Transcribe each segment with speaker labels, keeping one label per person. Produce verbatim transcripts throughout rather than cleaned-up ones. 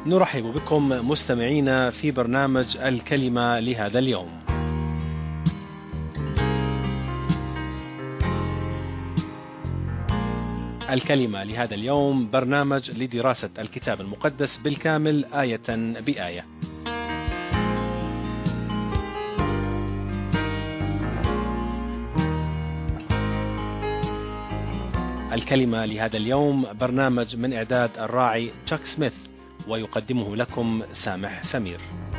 Speaker 1: نرحب بكم مستمعينا في برنامج الكلمة لهذا اليوم. الكلمة لهذا اليوم برنامج لدراسة الكتاب المقدس بالكامل آية بآية. الكلمة لهذا اليوم برنامج من إعداد الراعي تشاك سميث، ويقدمه لكم سامح سمير.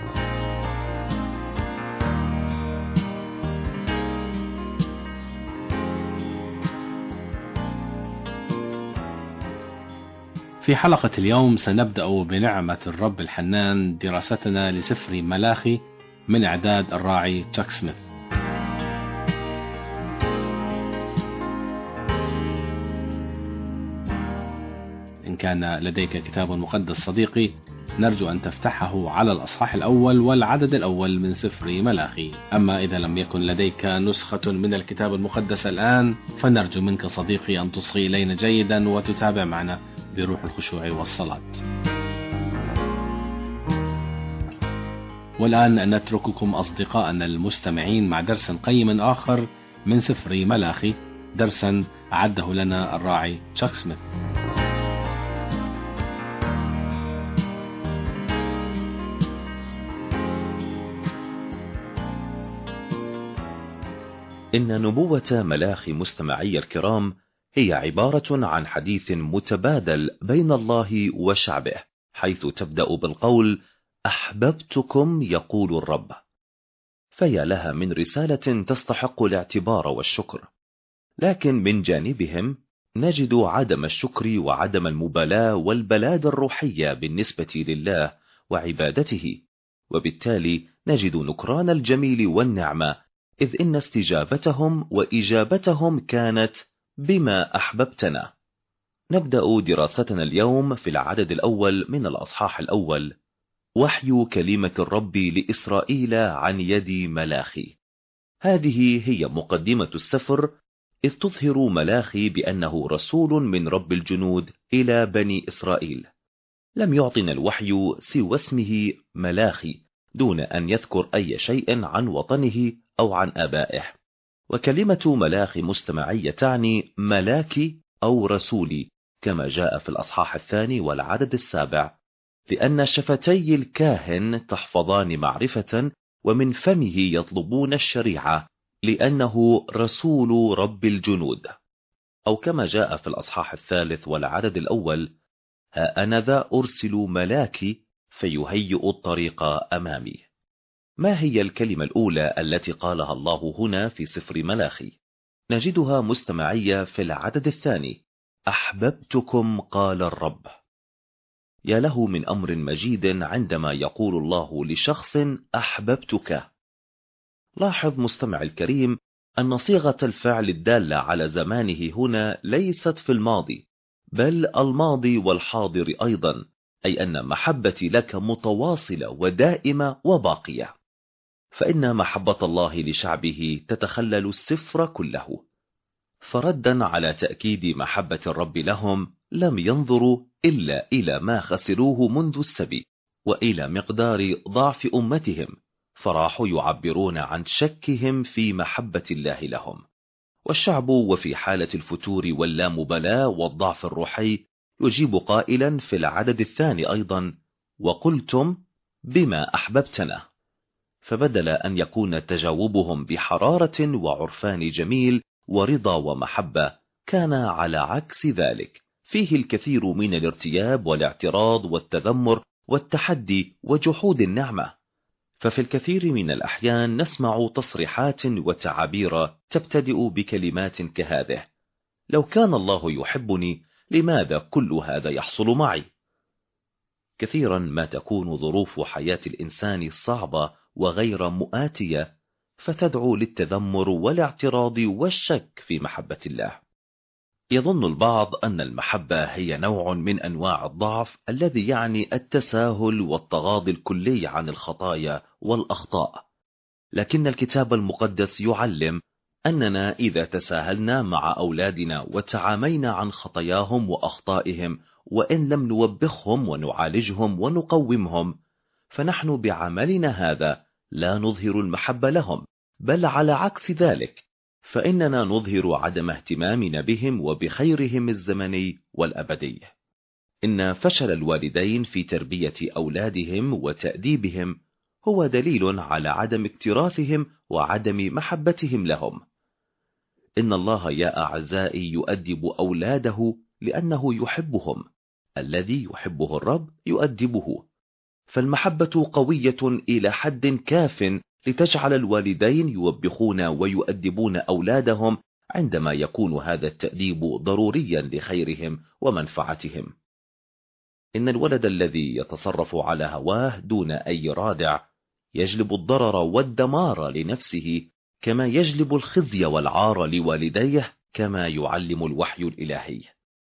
Speaker 1: في حلقة اليوم سنبدأ بنعمة الرب الحنان دراستنا لسفر ملاخي من إعداد الراعي تشاك سميث. إن كان لديك كتاب مقدس صديقي، نرجو أن تفتحه على الأصحاح الأول والعدد الأول من سفر ملاخي. أما إذا لم يكن لديك نسخة من الكتاب المقدس الآن، فنرجو منك صديقي أن تصغي إلينا جيدا وتتابع معنا بروح الخشوع والصلاة. والآن نترككم أصدقائنا المستمعين مع درس قيم آخر من سفر ملاخي، درسا أعده لنا الراعي تشاك سميث.
Speaker 2: إن نبوة ملاخي مستمعي الكرام هي عبارة عن حديث متبادل بين الله وشعبه، حيث تبدأ بالقول أحببتكم يقول الرب. فيا لها من رسالة تستحق الاعتبار والشكر، لكن من جانبهم نجد عدم الشكر وعدم المبالاة والبلاد الروحية بالنسبة لله وعبادته، وبالتالي نجد نكران الجميل والنعمة، إذ إن استجابتهم وإجابتهم كانت بما أحببتنا. نبدأ دراستنا اليوم في العدد الأول من الأصحاح الأول، وحي كلمة الرب لإسرائيل عن يد ملاخي. هذه هي مقدمة السفر، إذ تظهر ملاخي بأنه رسول من رب الجنود إلى بني إسرائيل. لم يعطنا الوحي سوى اسمه ملاخي، دون أن يذكر أي شيء عن وطنه أو عن آبائه. وكلمة ملاخي مستمعية تعني ملاكي أو رسولي، كما جاء في الأصحاح الثاني والعدد السابع، لأن شفتي الكاهن تحفظان معرفة، ومن فمه يطلبون الشريعة، لأنه رسول رب الجنود. أو كما جاء في الأصحاح الثالث والعدد الأول، ها أنا ذا أرسل ملاكي فيهيئ الطريق أمامي. ما هي الكلمة الأولى التي قالها الله هنا في سفر ملاخي؟ نجدها مستمعية في العدد الثاني، أحببتكم قال الرب. يا له من أمر مجيد عندما يقول الله لشخص أحببتك. لاحظ مستمع الكريم أن صيغة الفعل الدالة على زمانه هنا ليست في الماضي، بل الماضي والحاضر أيضا، أي أن محبتي لك متواصلة ودائمة وباقية. فإن محبة الله لشعبه تتخلل السفر كله. فردا على تأكيد محبة الرب لهم، لم ينظروا إلا إلى ما خسروه منذ السبي، وإلى مقدار ضعف أمتهم، فراحوا يعبرون عن شكهم في محبة الله لهم. والشعب وفي حالة الفتور واللامبالاة والضعف الروحي يجيب قائلا في العدد الثاني أيضا، وقلتم بما أحببتنا. فبدل أن يكون تجاوبهم بحرارة وعرفان جميل ورضا ومحبة، كان على عكس ذلك، فيه الكثير من الارتياب والاعتراض والتذمر والتحدي وجحود النعمة. ففي الكثير من الأحيان نسمع تصريحات وتعابير تبتدئ بكلمات كهذه: لو كان الله يحبني لماذا كل هذا يحصل معي؟ كثيرا ما تكون ظروف حياة الإنسان صعبة وغير مؤاتية، فتدعو للتذمر والاعتراض والشك في محبة الله. يظن البعض أن المحبة هي نوع من أنواع الضعف الذي يعني التساهل والتغاضي الكلي عن الخطايا والأخطاء، لكن الكتاب المقدس يعلم أننا إذا تساهلنا مع أولادنا وتعامينا عن خطاياهم وأخطائهم وإن لم نوبخهم ونعالجهم ونقومهم، فنحن بعملنا هذا لا نظهر المحبة لهم، بل على عكس ذلك، فإننا نظهر عدم اهتمامنا بهم وبخيرهم الزمني والأبدي. إن فشل الوالدين في تربية أولادهم وتأديبهم هو دليل على عدم اكتراثهم وعدم محبتهم لهم. إن الله يا أعزائي يؤدب أولاده لأنه يحبهم، الذي يحبه الرب يؤدبه، فالمحبة قوية إلى حد كاف لتجعل الوالدين يوبخون ويؤدبون أولادهم عندما يكون هذا التأديب ضروريا لخيرهم ومنفعتهم. إن الولد الذي يتصرف على هواه دون أي رادع يجلب الضرر والدمار لنفسه، كما يجلب الخزي والعار لوالديه، كما يعلم الوحي الإلهي.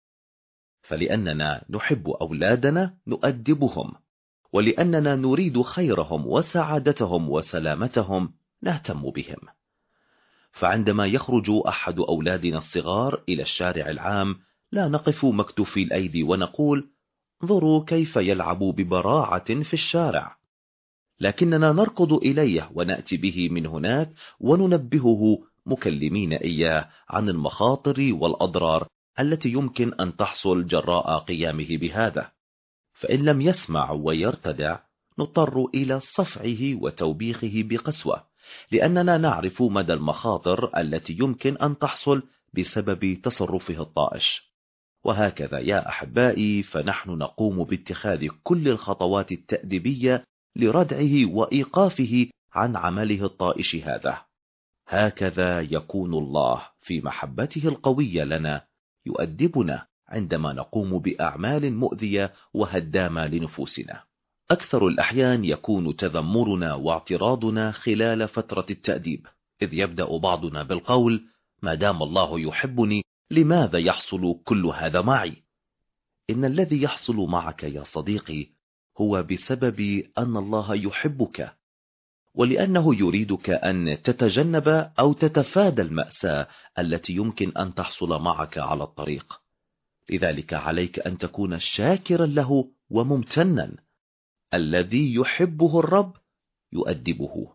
Speaker 2: فلأننا نحب أولادنا نؤدبهم، ولأننا نريد خيرهم وسعادتهم وسلامتهم نهتم بهم. فعندما يخرج أحد أولادنا الصغار إلى الشارع العام لا نقف مكتوفي الأيدي ونقول انظروا كيف يلعب ببراعة في الشارع، لكننا نركض إليه ونأتي به من هناك وننبهه مكلمين إياه عن المخاطر والأضرار التي يمكن أن تحصل جراء قيامه بهذا. فإن لم يسمع ويرتدع نضطر إلى صفعه وتوبيخه بقسوة، لأننا نعرف مدى المخاطر التي يمكن أن تحصل بسبب تصرفه الطائش. وهكذا يا أحبائي، فنحن نقوم باتخاذ كل الخطوات التأديبية لردعه وإيقافه عن عمله الطائش هذا. هكذا يكون الله في محبته القوية لنا يؤدبنا عندما نقوم بأعمال مؤذية وهدامة لنفوسنا. أكثر الأحيان يكون تذمرنا واعتراضنا خلال فترة التأديب، إذ يبدأ بعضنا بالقول ما دام الله يحبني لماذا يحصل كل هذا معي؟ إن الذي يحصل معك يا صديقي هو بسبب أن الله يحبك، ولأنه يريدك أن تتجنب أو تتفادى المأساة التي يمكن أن تحصل معك على الطريق. لذلك عليك أن تكون شاكرا له وممتنا. الذي يحبه الرب يؤدبه.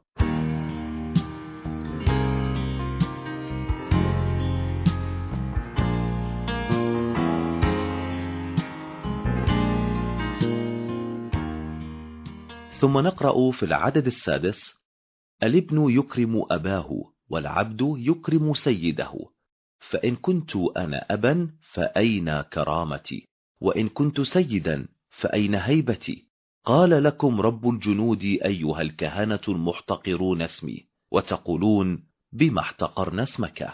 Speaker 2: ثم نقرأ في العدد السادس: الابن يكرم أباه والعبد يكرم سيده، فإن كنت أنا أبا فأين كرامتي، وإن كنت سيدا فأين هيبتي؟ قال لكم رب الجنود أيها الكهنة المحتقرون اسمي، وتقولون بما احتقرنا اسمك.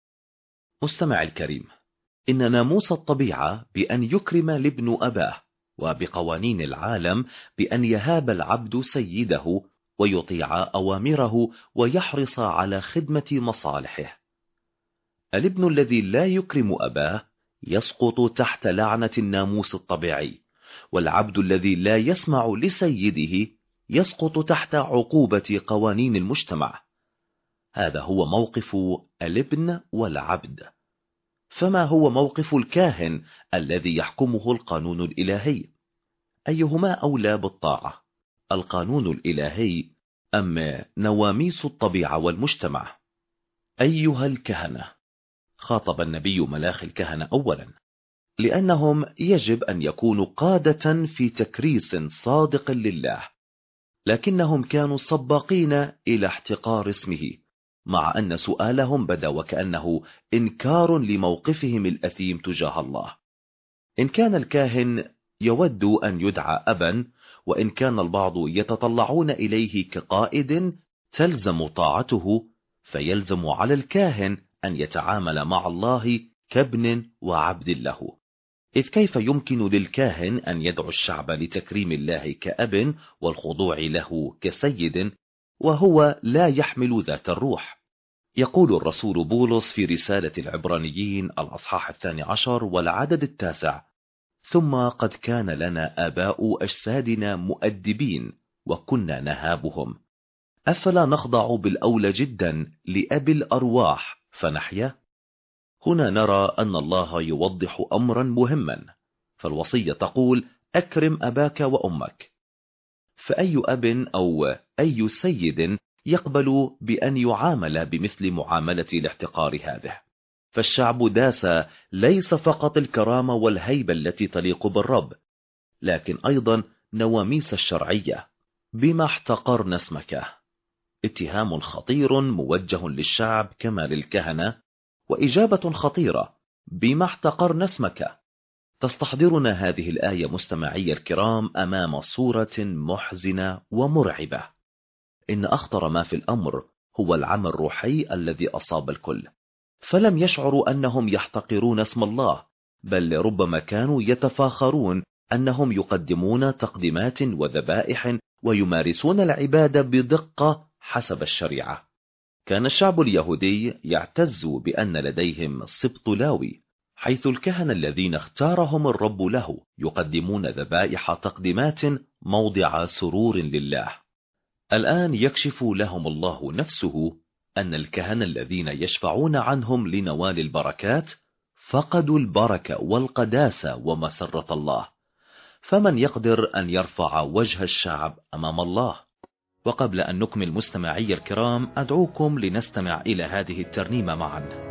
Speaker 2: مستمع الكريم، إن ناموس الطبيعة بأن يكرم الابن أباه، وبقوانين العالم بأن يهاب العبد سيده ويطيع أوامره ويحرص على خدمة مصالحه. الابن الذي لا يكرم أباه يسقط تحت لعنة الناموس الطبيعي، والعبد الذي لا يسمع لسيده يسقط تحت عقوبة قوانين المجتمع. هذا هو موقف الابن والعبد. فما هو موقف الكاهن الذي يحكمه القانون الإلهي؟ أيهما أولى بالطاعة، القانون الإلهي أم نواميس الطبيعة والمجتمع؟ أيها الكهنة، خاطب النبي ملاخي الكهنة أولا، لأنهم يجب أن يكونوا قادة في تكريس صادق لله، لكنهم كانوا سباقين إلى احتقار اسمه، مع أن سؤالهم بدا وكأنه إنكار لموقفهم الأثيم تجاه الله. إن كان الكاهن يود أن يدعى أبا، وإن كان البعض يتطلعون إليه كقائد تلزم طاعته، فيلزم على الكاهن أن يتعامل مع الله كابن وعبد له. إذ كيف يمكن للكاهن أن يدعو الشعب لتكريم الله كأب والخضوع له كسيد وهو لا يحمل ذات الروح؟ يقول الرسول بولس في رسالة العبرانيين الأصحاح الثاني عشر والعدد التاسع: ثم قد كان لنا آباء أجسادنا مؤدبين وكنا نهابهم، أفلا نخضع بالأولى جدا لأبي الأرواح فنحيا؟ هنا نرى أن الله يوضح أمرا مهما، فالوصية تقول أكرم أباك وأمك. فأي أب أو أي سيد يقبل بأن يعامل بمثل معاملة الاحتقار هذه؟ فالشعب داس ليس فقط الكرامة والهيبة التي تليق بالرب، لكن أيضا نواميس الشرعية. بما احتقرنا اسمك؟ اتهام خطير موجه للشعب كما للكهنة، وإجابة خطيرة: بما احتقرنا اسمك؟ تستحضرنا هذه الآية مستمعي الكرام أمام صورة محزنة ومرعبة. إن أخطر ما في الأمر هو العمى الروحي الذي أصاب الكل، فلم يشعروا أنهم يحتقرون اسم الله، بل ربما كانوا يتفاخرون أنهم يقدمون تقديمات وذبائح ويمارسون العبادة بدقة حسب الشريعة. كان الشعب اليهودي يعتز بأن لديهم سبط لاوي، حيث الكهنة الذين اختارهم الرب له يقدمون ذبائح تقديمات موضع سرور لله. الآن يكشف لهم الله نفسه أن الكهنة الذين يشفعون عنهم لنوال البركات فقدوا البركة والقداسة ومسرة الله، فمن يقدر أن يرفع وجه الشعب أمام الله؟ وقبل أن نكمل مستمعي الكرام، أدعوكم لنستمع إلى هذه الترنيمة معا.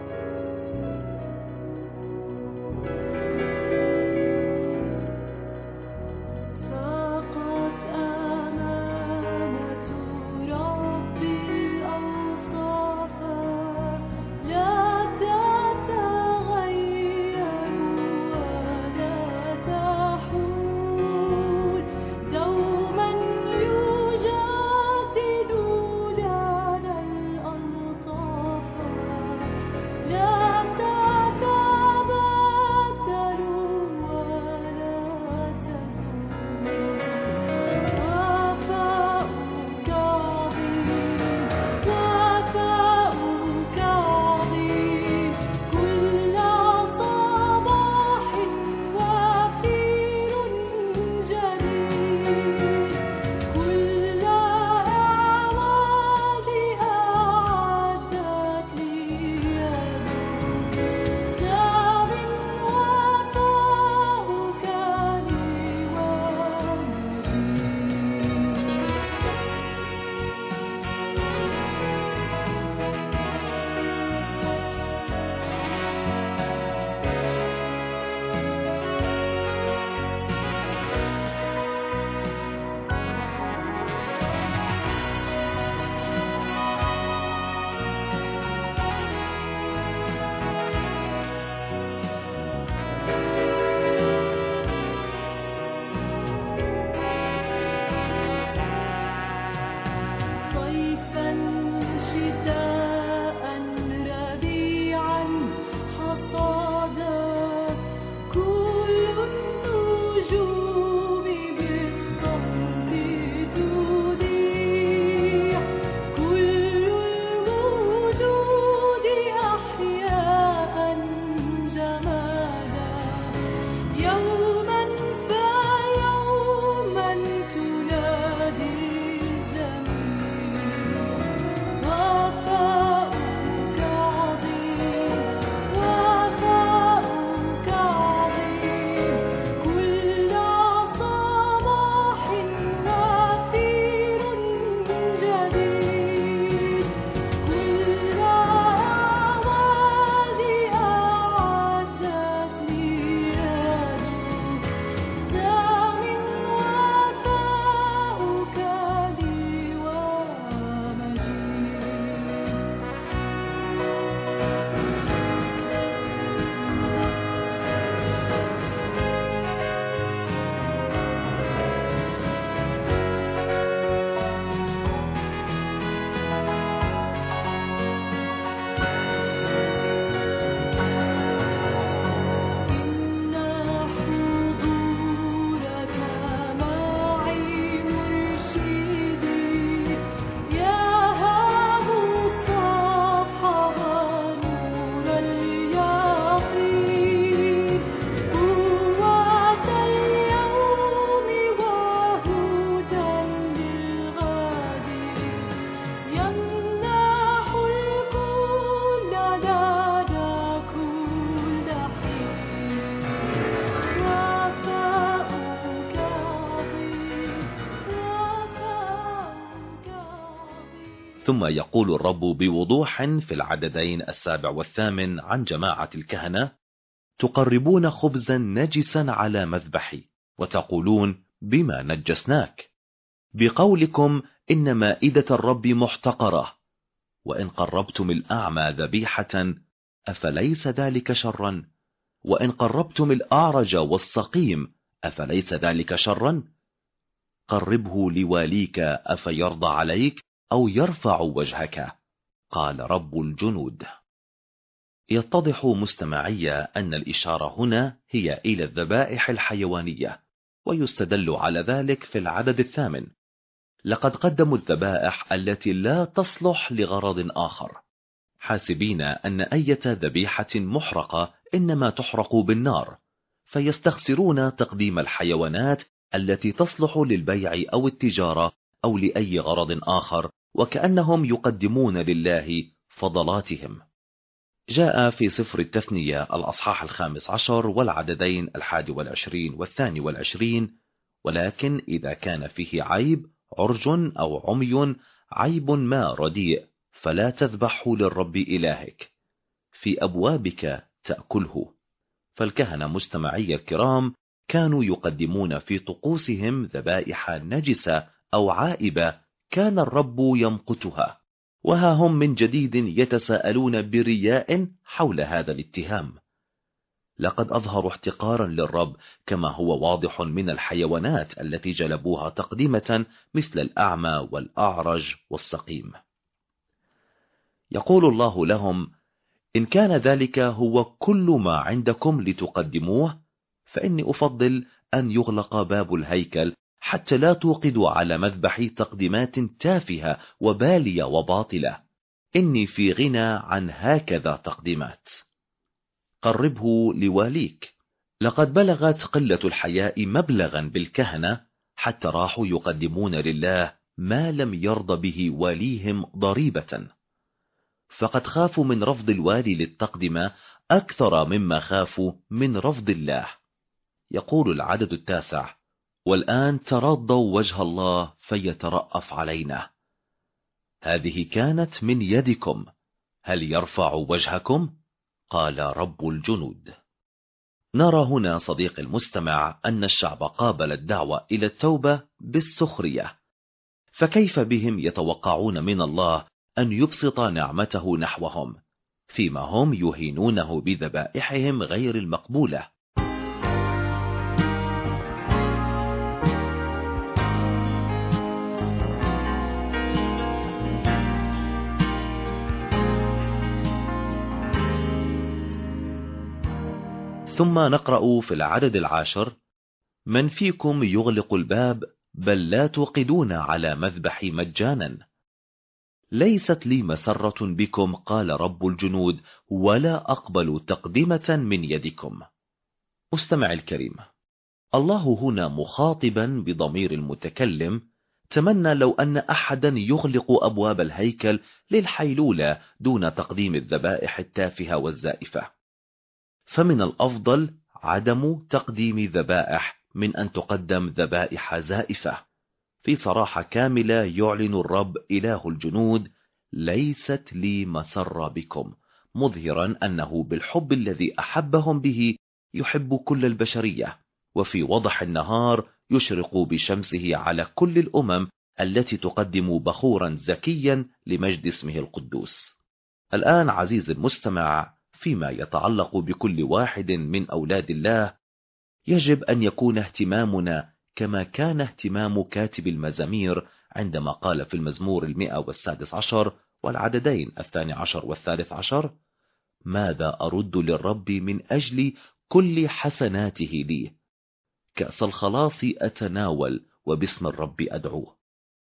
Speaker 2: ثم يقول الرب بوضوح في العددين السابع والثامن عن جماعة الكهنة: تقربون خبزا نجسا على مذبحي وتقولون بما نجسناك، بقولكم إن مائدة الرب محتقرة. وإن قربتم الأعمى ذبيحة أفليس ذلك شرا؟ وإن قربتم الأعرج والسقيم أفليس ذلك شرا؟ قربه لواليك أفيرضى عليك أو يرفع وجهك، قال رب الجنود. يتضح مستمعي أن الإشارة هنا هي إلى الذبائح الحيوانية، ويستدل على ذلك في العدد الثامن: لقد قدموا الذبائح التي لا تصلح لغرض آخر، حاسبين أن أية ذبيحة محرقة إنما تحرق بالنار، فيستخسرون تقديم الحيوانات التي تصلح للبيع أو التجارة أو لأي غرض آخر، وكأنهم يقدمون لله فضلاتهم. جاء في سفر التثنية الأصحاح الخامس عشر والعددين الحادي والعشرين والثاني والعشرين: ولكن إذا كان فيه عيب، عرج أو عمي، عيب ما رديء، فلا تذبحه للرب إلهك، في أبوابك تأكله. فالكهنة مستمعي الكرام كانوا يقدمون في طقوسهم ذبائح نجسة أو عائبة كان الرب يمقتها، وها هم من جديد يتساءلون برياء حول هذا الاتهام. لقد أظهروا احتقارا للرب، كما هو واضح من الحيوانات التي جلبوها تقديمة مثل الأعمى والأعرج والسقيم. يقول الله لهم: إن كان ذلك هو كل ما عندكم لتقدموه، فإني أفضل أن يغلق باب الهيكل حتى لا توقدوا على مذبحي تقديمات تافهة وبالية وباطلة. إني في غنى عن هكذا تقديمات. قربه لواليك. لقد بلغت قلة الحياء مبلغا بالكهنة حتى راحوا يقدمون لله ما لم يرضى به واليهم ضريبة، فقد خافوا من رفض الوالي للتقدمة أكثر مما خافوا من رفض الله. يقول العدد التاسع: والآن ترضوا وجه الله فيترأف علينا. هذه كانت من يدكم، هل يرفع وجهكم؟ قال رب الجنود. نرى هنا صديق المستمع أن الشعب قابل الدعوة إلى التوبة بالسخرية، فكيف بهم يتوقعون من الله أن يبسط نعمته نحوهم فيما هم يهينونه بذبائحهم غير المقبولة؟ ثم نقرأ في العدد العاشر: من فيكم يغلق الباب بل لا توقدون على مذبحي مجانا؟ ليست لي مسرة بكم، قال رب الجنود، ولا أقبل تقدمة من يدكم. مستمع الكريم، الله هنا مخاطبا بضمير المتكلم تمنى لو أن أحدا يغلق أبواب الهيكل للحيلولة دون تقديم الذبائح التافهة والزائفة، فمن الأفضل عدم تقديم ذبائح من أن تقدم ذبائح زائفة. في صراحة كاملة يعلن الرب إله الجنود: ليست لي مسر بكم، مظهرا أنه بالحب الذي أحبهم به يحب كل البشرية، وفي وضح النهار يشرق بشمسه على كل الأمم التي تقدم بخورا زكيا لمجد اسمه القدوس. الآن عزيز المستمع، فيما يتعلق بكل واحد من أولاد الله، يجب أن يكون اهتمامنا كما كان اهتمام كاتب المزامير عندما قال في المزمور المئة والسادس عشر والعددين الثاني عشر والثالث عشر: ماذا أرد للرب من أجل كل حسناته لي؟ كأس الخلاص أتناول وباسم الرب أدعوه.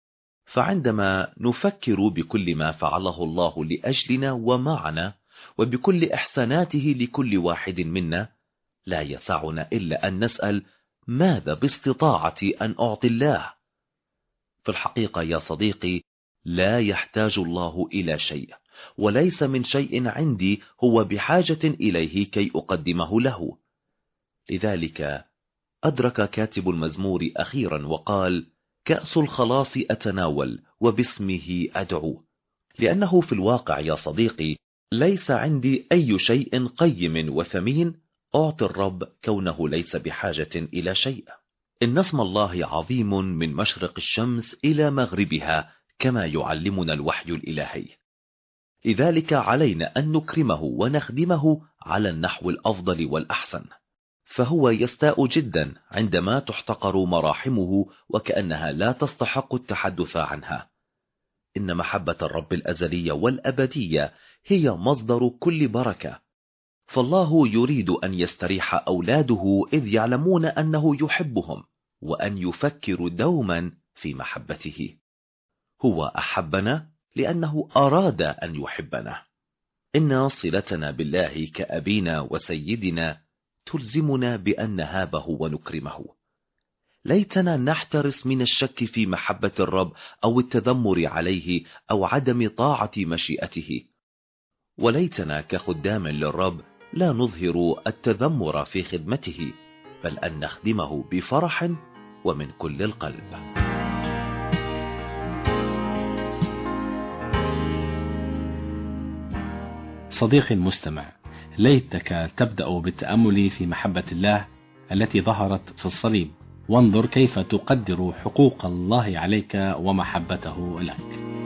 Speaker 2: فعندما نفكر بكل ما فعله الله لأجلنا ومعنا وبكل إحساناته لكل واحد منا، لا يسعنا إلا أن نسأل: ماذا باستطاعتي أن أعطي الله؟ في الحقيقة يا صديقي، لا يحتاج الله إلى شيء، وليس من شيء عندي هو بحاجة إليه كي أقدمه له. لذلك أدرك كاتب المزمور أخيرا وقال: كأس الخلاص أتناول وباسمه أدعو، لأنه في الواقع يا صديقي ليس عندي أي شيء قيم وثمين أعطي الرب كونه ليس بحاجة إلى شيء. إن اسم الله عظيم من مشرق الشمس إلى مغربها كما يعلمنا الوحي الإلهي، لذلك علينا أن نكرمه ونخدمه على النحو الأفضل والأحسن، فهو يستاء جدا عندما تحتقر مراحمه وكأنها لا تستحق التحدث عنها. إن محبة الرب الأزلية والأبدية هي مصدر كل بركة، فالله يريد أن يستريح أولاده إذ يعلمون أنه يحبهم وأن يفكر دوما في محبته. هو أحبنا لأنه أراد أن يحبنا. إن صلتنا بالله كأبينا وسيدنا تلزمنا بأن نهابه ونكرمه. ليتنا نحترس من الشك في محبة الرب أو التذمر عليه أو عدم طاعة مشيئته، وليتنا كخدام للرب لا نظهر التذمر في خدمته، بل أن نخدمه بفرح ومن كل القلب.
Speaker 1: صديقي المستمع، ليتك تبدأ بالتأمل في محبة الله التي ظهرت في الصليب، وانظر كيف تقدر حقوق الله عليك ومحبته لك.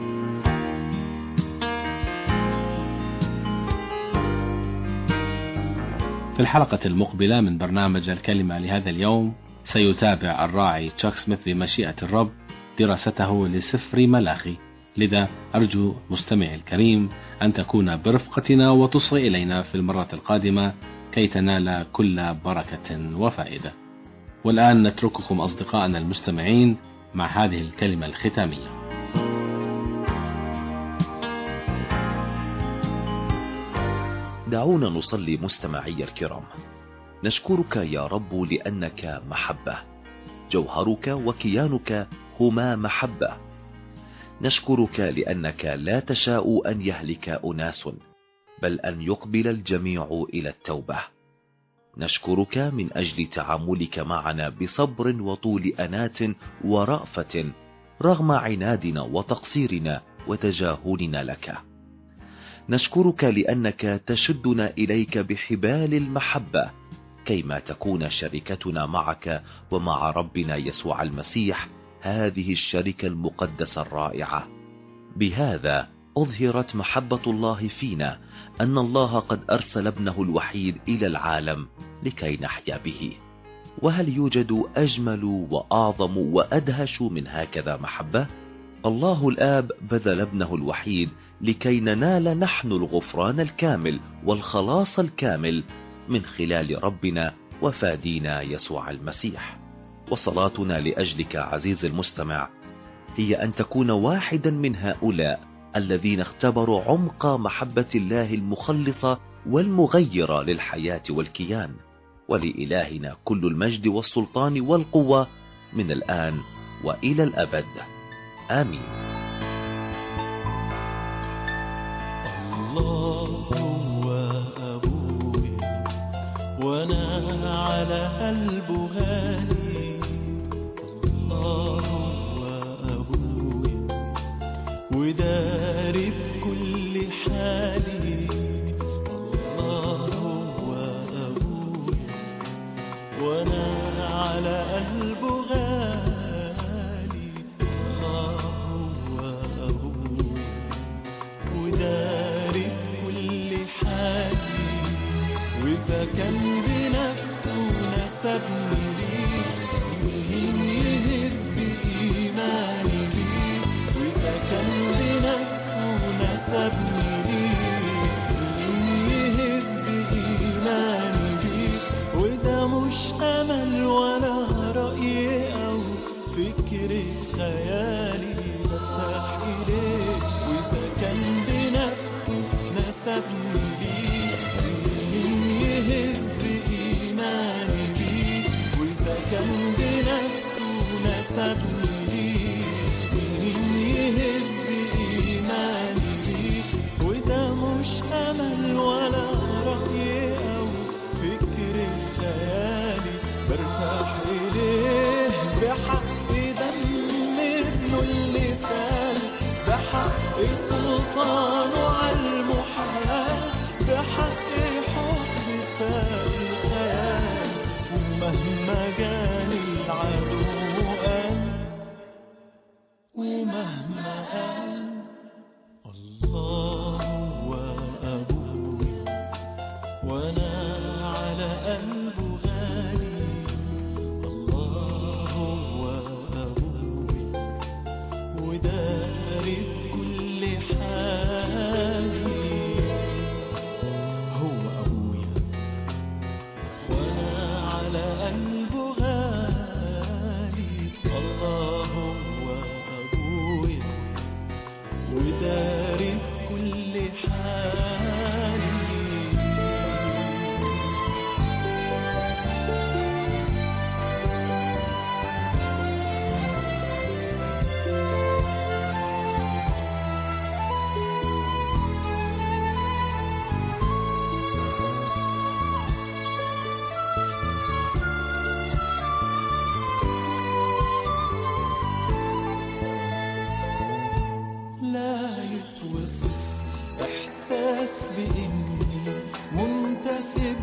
Speaker 1: في الحلقة المقبلة من برنامج الكلمة لهذا اليوم سيتابع الراعي تشاك سميث بمشيئة الرب دراسته لسفر ملاخي، لذا أرجو مستمعي الكريم أن تكون برفقتنا وتصغ إلينا في المرة القادمة كي تنال كل بركة وفائدة. والآن نترككم أصدقائنا المستمعين مع هذه الكلمة الختامية.
Speaker 2: دعونا نصلي مستمعي الكرام. نشكرك يا رب لأنك محبة، جوهرك وكيانك هما محبة. نشكرك لأنك لا تشاء أن يهلك أناس، بل أن يقبل الجميع إلى التوبة. نشكرك من أجل تعاملك معنا بصبر وطول أنات ورأفة رغم عنادنا وتقصيرنا وتجاهلنا لك. نشكرك لأنك تشدنا إليك بحبال المحبة كيما تكون شركتنا معك ومع ربنا يسوع المسيح هذه الشركة المقدسة الرائعة. بهذا أظهرت محبة الله فينا أن الله قد أرسل ابنه الوحيد إلى العالم لكي نحيا به. وهل يوجد أجمل وأعظم وأدهش من هكذا محبة؟ الله الآب بذل ابنه الوحيد لكي ننال نحن الغفران الكامل والخلاص الكامل من خلال ربنا وفادينا يسوع المسيح. وصلاتنا لأجلك عزيز المستمع هي أن تكون واحدا من هؤلاء الذين اختبروا عمق محبة الله المخلصة والمغيرة للحياة والكيان. ولإلهنا كل المجد والسلطان والقوة من الآن وإلى الأبد، آمين.
Speaker 3: الله هو أبوي وأنا على قلبه غالي. الله هو أبوي وداري بكل حالي. الله هو أبوي وأنا على قلبه غالي. الله هو أبوي وداري بكل حالي، وإذا كان بنفسه نسبني ليه السلطان على المحال بحق حب فات الخيال ومهما جاني العدو قال ومهما قال الله هو أبوي وأنا على قلبه غالي الله هو أبوي وداري بكل حالي هو أبويا وأنا على قلبه غالي الله هو أبويا وداري بكل حالي لا يتوصف إحساس بإني منتسب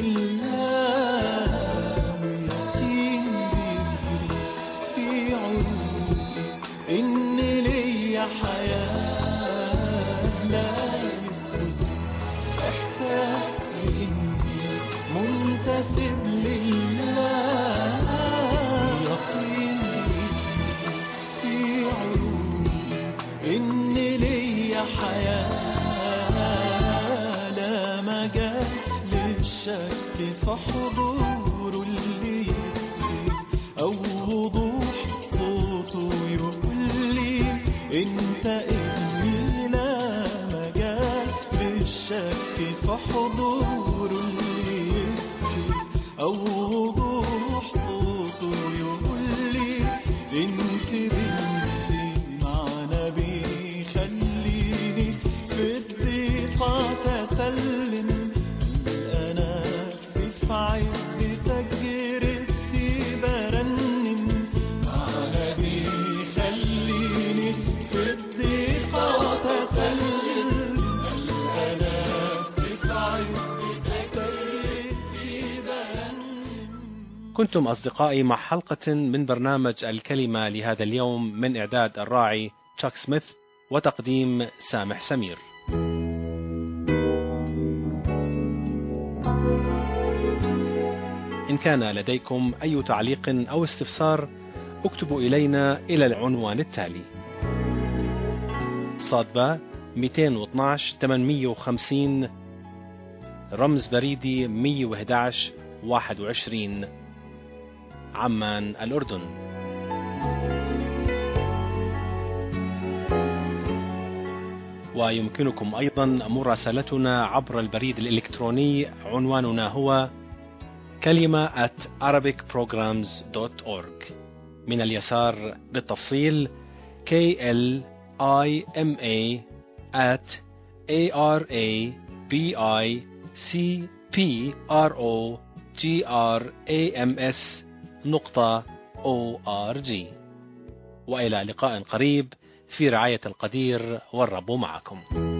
Speaker 3: لله ويقين بيجري في عروقي إن ليا حياة لا يتوصف إحساس بإني منتسب لله يقين بيجري في عروقي إن ليا حياة لا مجال للشك في حضوره اللي يسري أو وضوح صوته يقول لي أنت ابني لا مجال للشك في حضوره اللي يسري أو وضوح صوته يقول لي أنت بنتي معنا بيخليني في الضيقة تسلم أنا نفسي في عز تجربتي برنم معنا بيخليني في الضيقة تسلم أنا نفسي في عز تجربتي برنم.
Speaker 1: كنتم أصدقائي مع حلقة من برنامج الكلمة لهذا اليوم من إعداد الراعي تشاك سميث وتقديم سامح سمير. إن كان لديكم أي تعليق أو استفسار اكتبوا إلينا إلى العنوان التالي: صادبة مئتين واثناشر ثمانمئة وخمسين رمز بريدي مئة وأحد عشر واحد وعشرين عمان الأردن. ويمكنكم أيضا مراسلتنا عبر البريد الإلكتروني، عنواننا هو كلمة at arabic programs dot org. من اليسار بالتفصيل K L I M A at A R A B I C P R O G R A M S نقطة O R G. وإلى لقاء قريب في رعاية القدير والرب معكم.